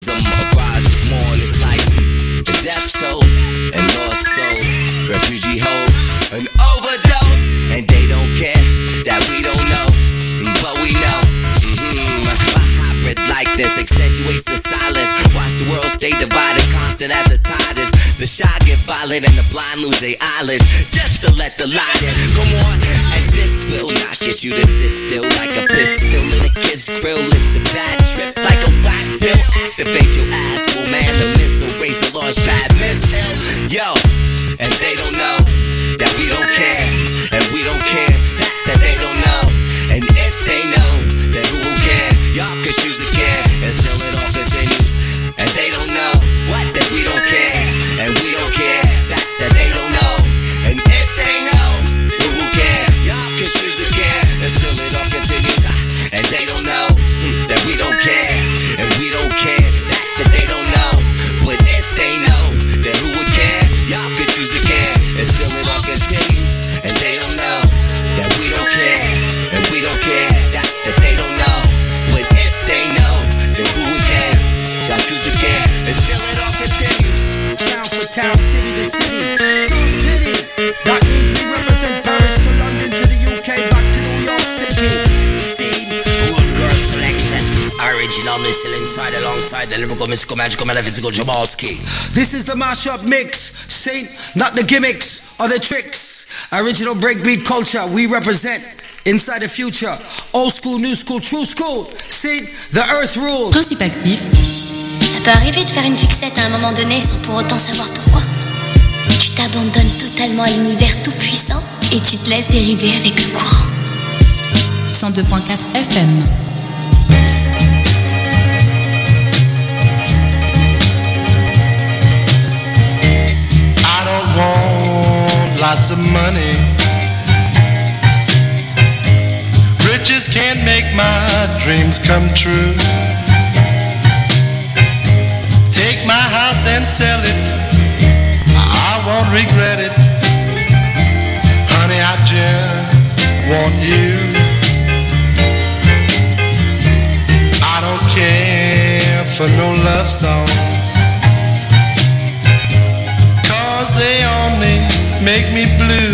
Arise this morning, it's like the death tolls and lost souls, refugee hoes, an overdose, and they don't care that we don't know, but we know. A hybrid like this accentuates the silence. Watch the world stay divided, constant as a tide is. The shy get violent and the blind lose their eyelids, just to let the light in. Come on, and this will not get you to sit still like a pistol in a kid's grill. It's a bad trip like a whack pill. Activate your ass, well man, the missile raise the launch pad missile. Yo, and they don't know that we don't care, and we don't care that they don't know. And if they know, then who will care? Y'all could choose to care, and still it all continues. And they don't know what that we don't care, and we don't care that they don't know. And if they know, who will care? Y'all could choose to care, and still it all continues. And they don't know that we don't care, and we don't care that they don't know. But if they know, then who would care? Y'all could choose to care, and still it all continues. And they don't know that we don't care, and we don't care that they don't know. But if they know, then who would care? Y'all choose to care, and still it all continues. Town for town, city to city, so's pity. That means we represent Paris to London to the UK, back to New York City. See, good girl selection. Original missile inside alongside the lyrical, mystical, magical, metaphysical Jamalski. This is the mashup mix. Saint, not the gimmicks or the tricks. Original breakbeat culture, we represent. Inside the future, old school, new school, true school. Saint, the earth rules. Principe actif. Ça peut arriver de faire une fixette à un moment donné sans pour autant savoir pourquoi. Tu t'abandonnes totalement à l'univers tout puissant et tu te laisses dériver avec le courant. 102.4 FM. I don't want lots of money. Riches can't make my dreams come true. Take my house and sell it, I won't regret it. Honey, I just want you. I don't care for no love songs, 'cause they only make me blue.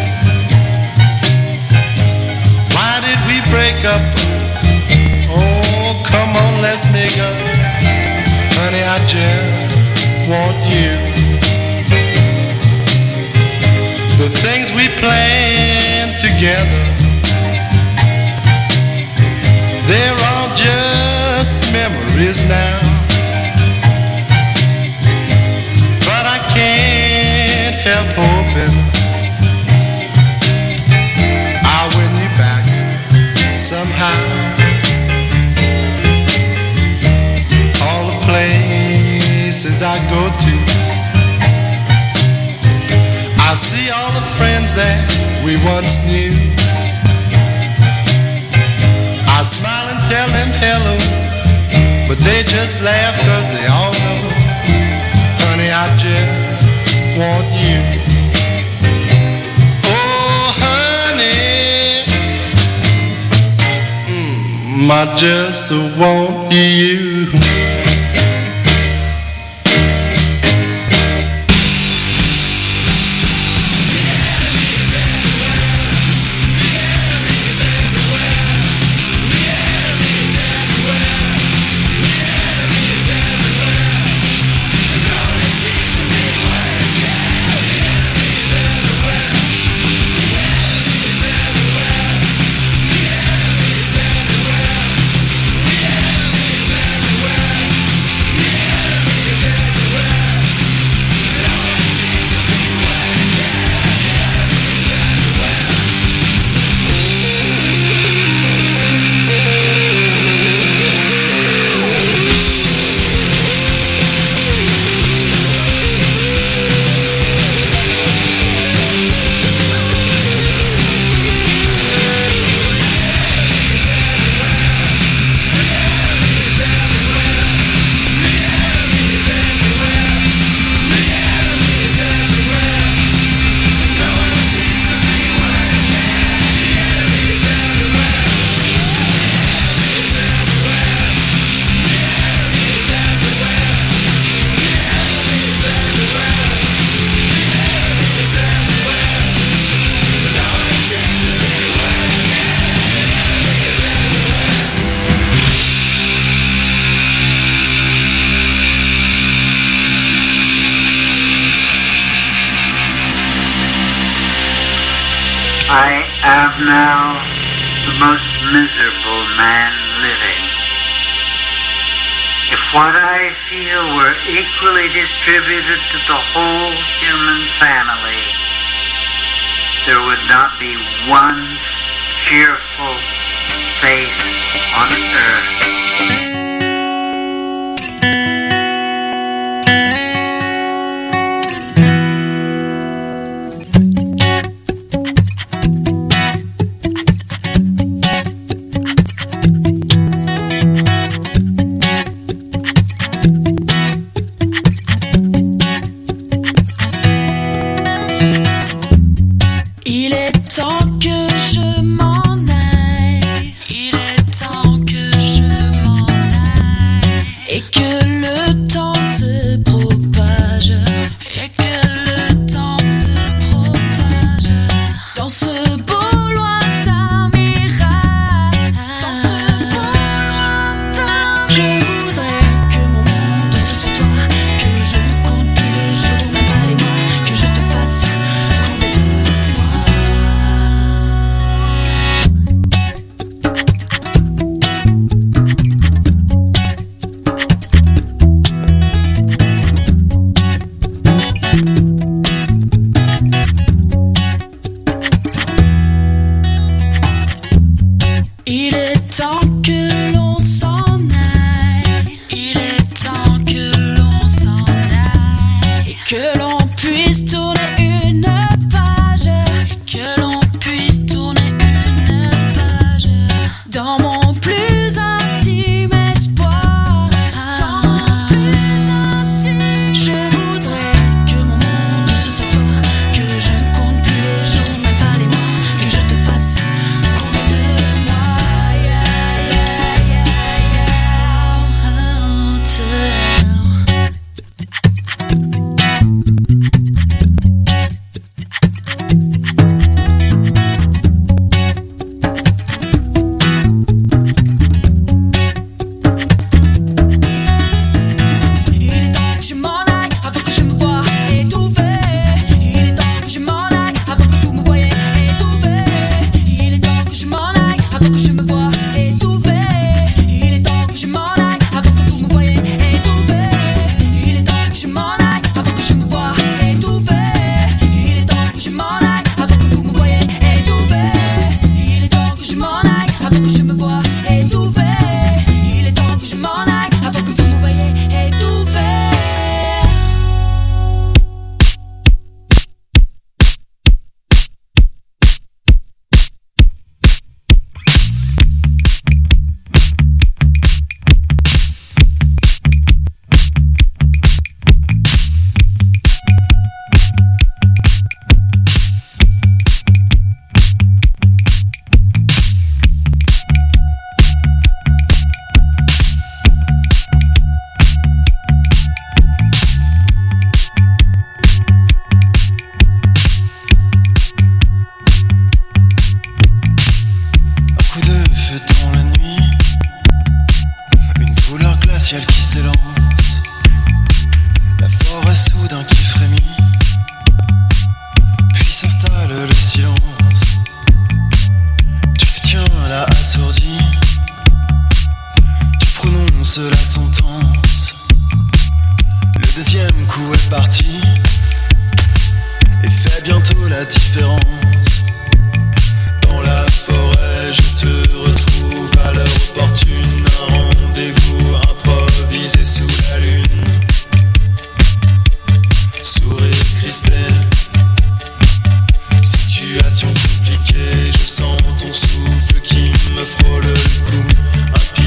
Why did we break up? Oh, come on, let's make up. Honey, I just want you. The things we planned together, they're all just memories now. But I can't help hoping I'll win you back somehow. All the places I go to, I see all the friends that we once knew. I smile and tell them hello, but they just laugh 'cause they all know, honey, I just want you. Oh, honey, I just want you. I am now the most miserable man living. If what I feel were equally distributed to the whole human family, there would not be one cheerful face on earth.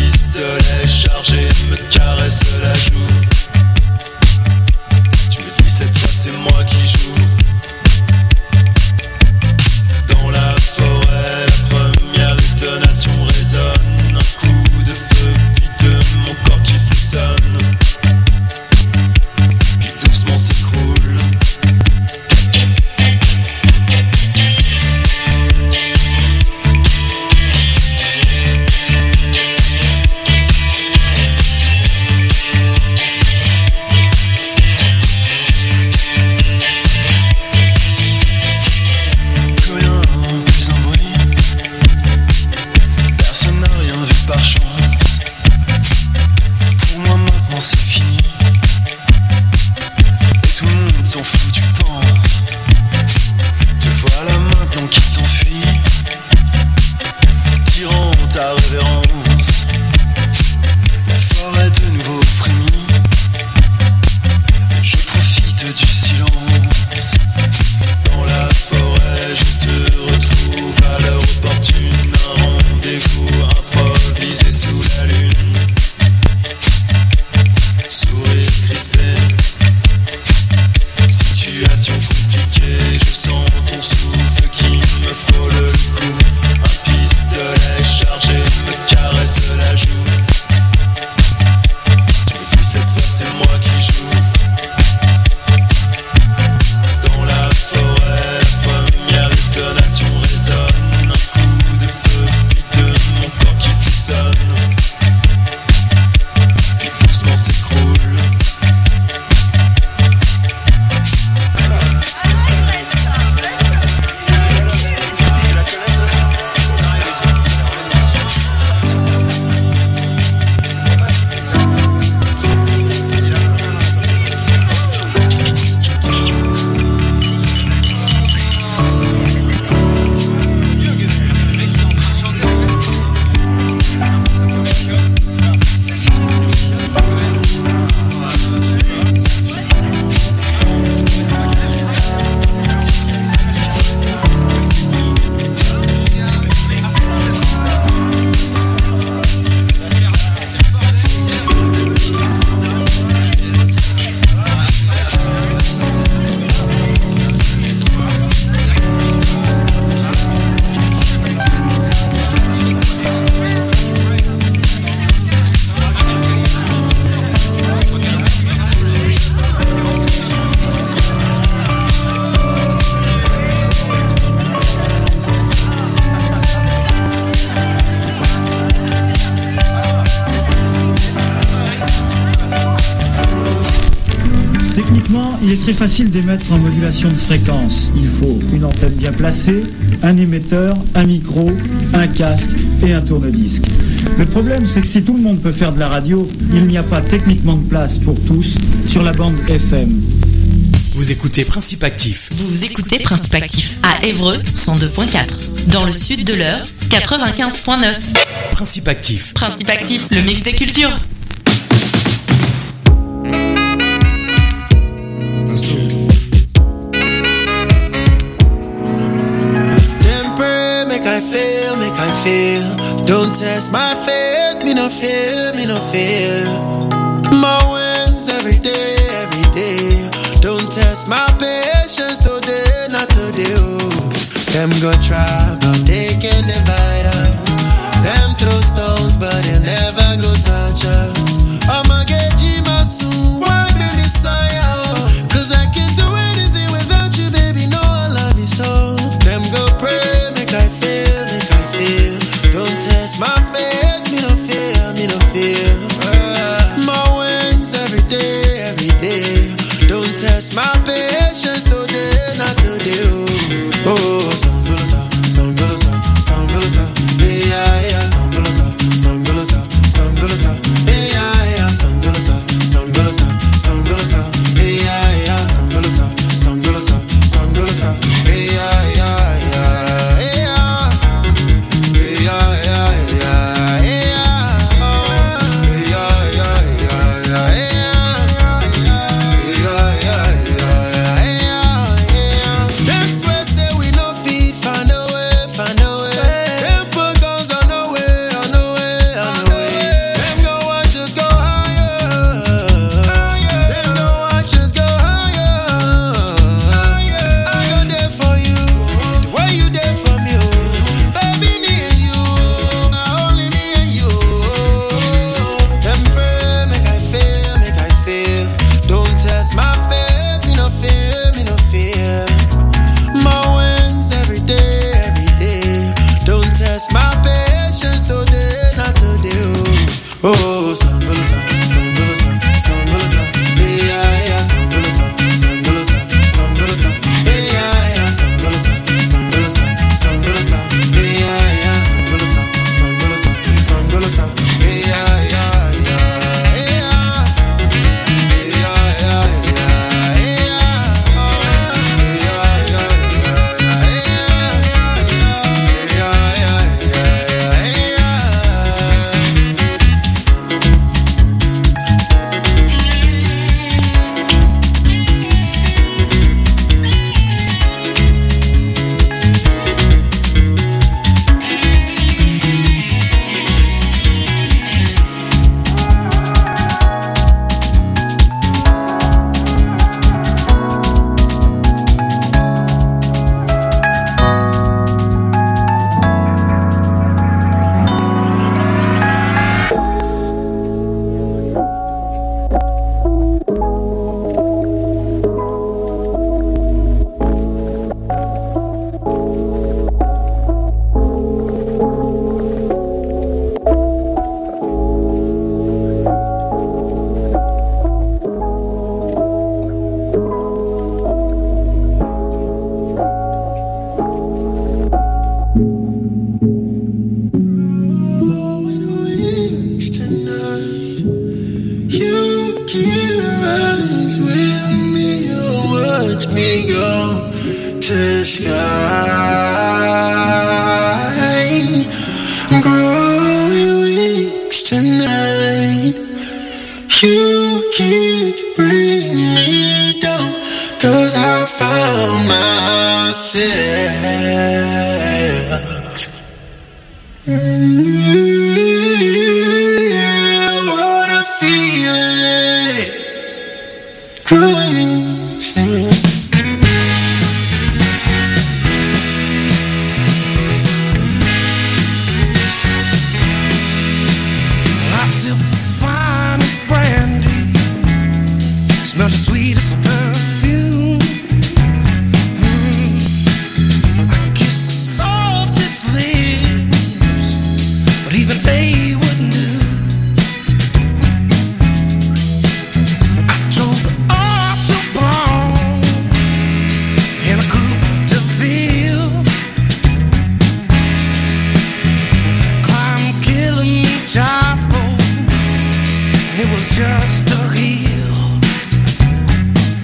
Chargé me caresse la joue. Tu me dis c'est moi qui joue. Dans la forêt, première détonation résonne. Un coup de feu, puis de mon corps qui frissonne. Puis doucement s'écroule. Il est très facile d'émettre en modulation de fréquence. Il faut une antenne bien placée, un émetteur, un micro, un casque et un tourne-disque. Le problème, c'est que si tout le monde peut faire de la radio, il n'y a pas techniquement de place pour tous sur la bande FM. Vous écoutez Principe Actif. Vous écoutez Principe Actif à Évreux 102.4. Dans le sud de l'Eure 95.9. Principe Actif. Principe Actif, le mix des cultures. Make I feel. Don't test my faith, me no fear. My wins every day. Don't test my patience today, not today. Oh. Them go try, but they can divide us. Them throw stones, but they'll never go touch us. I'ma get Jima soon, why the Messiah? Cause I can't do anything without you, baby. No, I love you so. Them go pray, make I feel. Don't test my faith, me no fear. My wings every day. Don't test my patience today, not today. Oh, some Just a hill.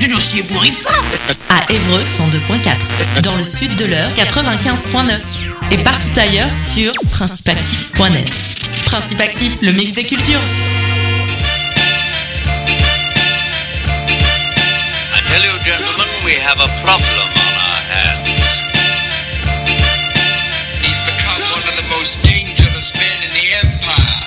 Dénoncier bourrifa. À Évreux 102.4. Dans le sud de l'heure 95.9. Et partout ailleurs sur principeactif.net. Principe Actif, le mix des cultures. I tell you, gentlemen, we have a problem on our hands. He's become one of the most dangerous men in the Empire.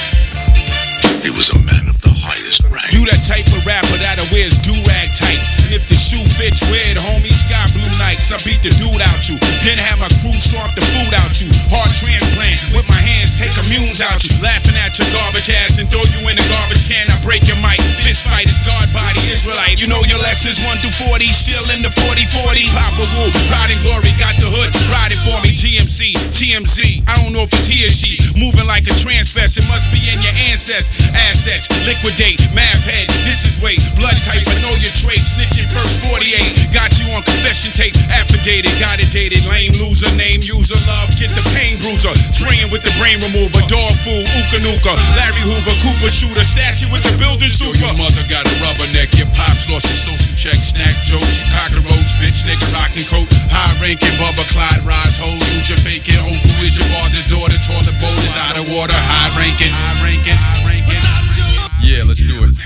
He was a man of the highest rank. You that type of rapper that wears do-rag tight. And if the shoe fits, wear it, homie. Sky blue Nikes, I beat the dude out you. Then have my crew stomp the food out you. Heart transplant, with my hands take immunes out you. Laughing at your garbage ass and throw you in the garbage can. I break your mic. Fist fight is God body Israelite. You know your lessons 1 through 40. Still in the 40-40. Papa Wu, pride and glory, got the hood. Ride it for me, GMC, TMZ. I don't know if it's he or she. Moving like a transvest, it must be in your ancestors. Assets, liquidate, math head. This is weight, blood type, I know your traits. Snitching first 48. Got you on confession tape. Affidavit, got it dated. Lame loser, name user, love, get the pain bruiser. Spraying with the brain remover. Dog food, Ooka Nooka. Larry Hoover, Cooper shooter. Stash it with the building super. Your mother got a rubberneck. Your pops lost his social check. Snack joke, she cockroach, bitch, nigga rockin' coat. High ranking, Bubba Clyde, rise, hold. You your faking. Uncle is your father's daughter. Toilet bowl is out of water. High ranking, high ranking, high ranking. Yeah, let's do it.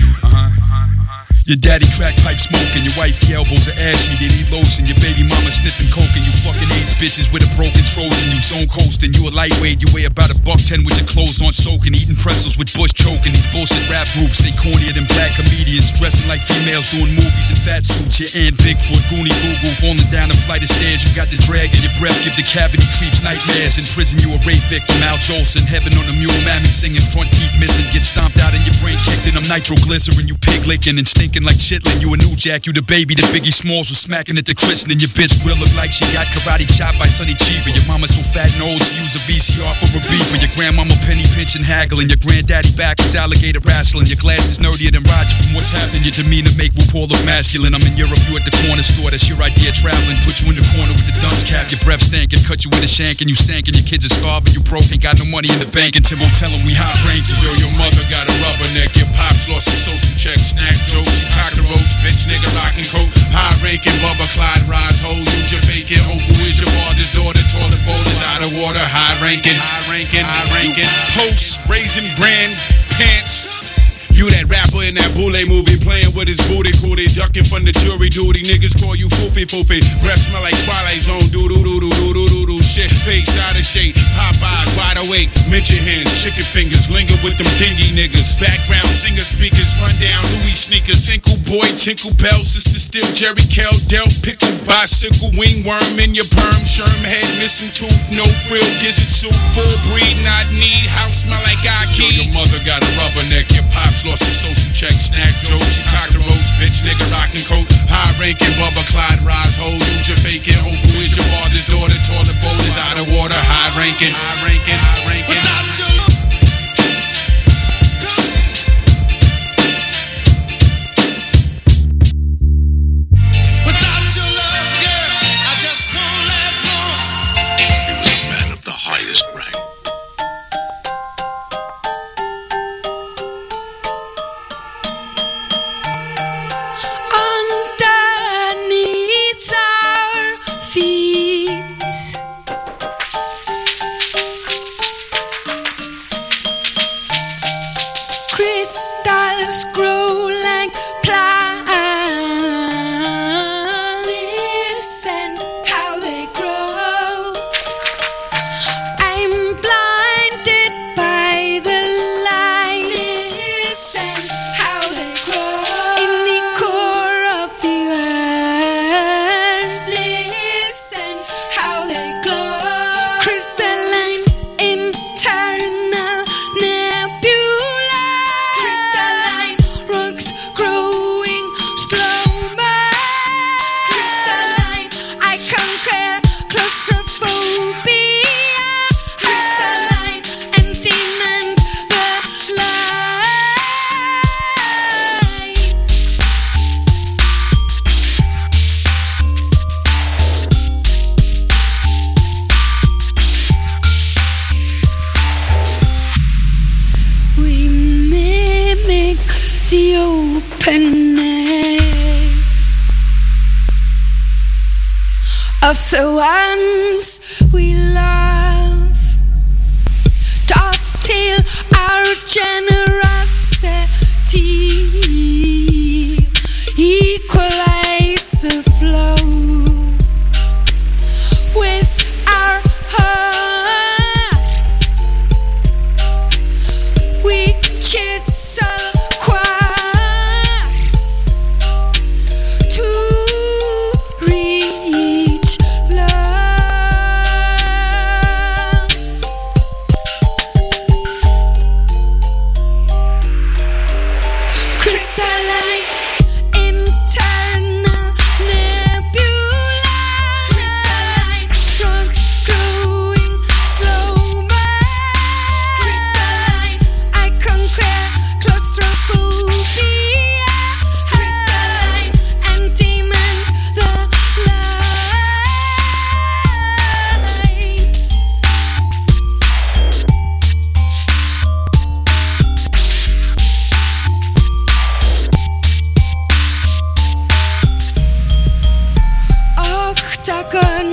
Your daddy crack pipe smoking, your wifey elbows are ashy, then he lotion, your baby mama sniffing coke, and you fucking AIDS bitches with a broken Trojan, you zone coasting, you a lightweight, you weigh about $110 with your clothes on soaking, eating pretzels with Bush choking, these bullshit rap groups, they cornier than black comedians, dressing like females doing movies in fat suits, your Aunt Bigfoot, Goonie Goo Goo, falling down a flight of stairs, you got the drag in your breath, give the cavity creeps nightmares, in prison you a rape victim, Al Jolson, heaven on a mule, mammy singing, front teeth missing, get stomped out in your brain kicked in, I'm nitroglycerin, you pig licking and stinking like chitlin', you a new jack, you the baby that Biggie Smalls was smacking at the christening. Your bitch grill look like she got karate chopped by Sonny Chiba. Your mama so fat and old she use a VCR for a beeper. Your grandmama penny pinching haggling. Your granddaddy backwards alligator wrestling. Your glasses nerdier than Roger from what's happening. Your demeanor make RuPaul look masculine. I'm in Europe, you at the corner store, that's your idea of traveling. Put you in the corner with the dunce cap, your breath stankin', cut you with a shank and you sank and your kids are starving. You broke, ain't got no money in the bank and Timbo tell him we hot ranking. Yo, your mother got a rubberneck. Your pops lost his social check. Snack joke, she cockroach, bitch, nigga rockin' coat. High ranking, Bubba Clyde, rise, hold, you your faking. Uncle is your father's daughter, toilet bowl is out of water. High ranking, high ranking, high ranking. Post, raisin brand, pants. You that rapper in that Boule movie playing with his booty cootie, ducking from the jury duty. Niggas call you foofy foofy. Breath smell like Twilight Zone. Doo doo doo doo doo doo doo doo. Shit, face out of shape. Popeyes wide awake. Mention hands, chicken fingers. Linger with them dingy niggas. Background singer speakers. Run down Louis sneakers. Inkle boy, tinkle bell. Sister still Jerry Kell Del. Pickle bicycle. Wingworm in your perm. Sherm head missing tooth. No frill. Gizzard soup. Full breed not need. House smell like Aki. Your mother got a rubberneck. Your pops lost his social check, snack joke, she cockroach, bitch, nigga rockin' coat, high ranking, Bubba Clyde, rise, hold, use your faking, uncle is your father's daughter, toilet bowl is out of water, high ranking, high ranking, high ranking. Without your love. Without your love, girl, I just won't last long. He was a man of the highest rank. Underneath the of the ones we love. Dovetail our generosity, equalize the flow with our hearts. We chisel quartz to reach love. Crystalline internal nebula, drugs growing slow-mo. I conquer claustrophobia and demand the lights. Octagon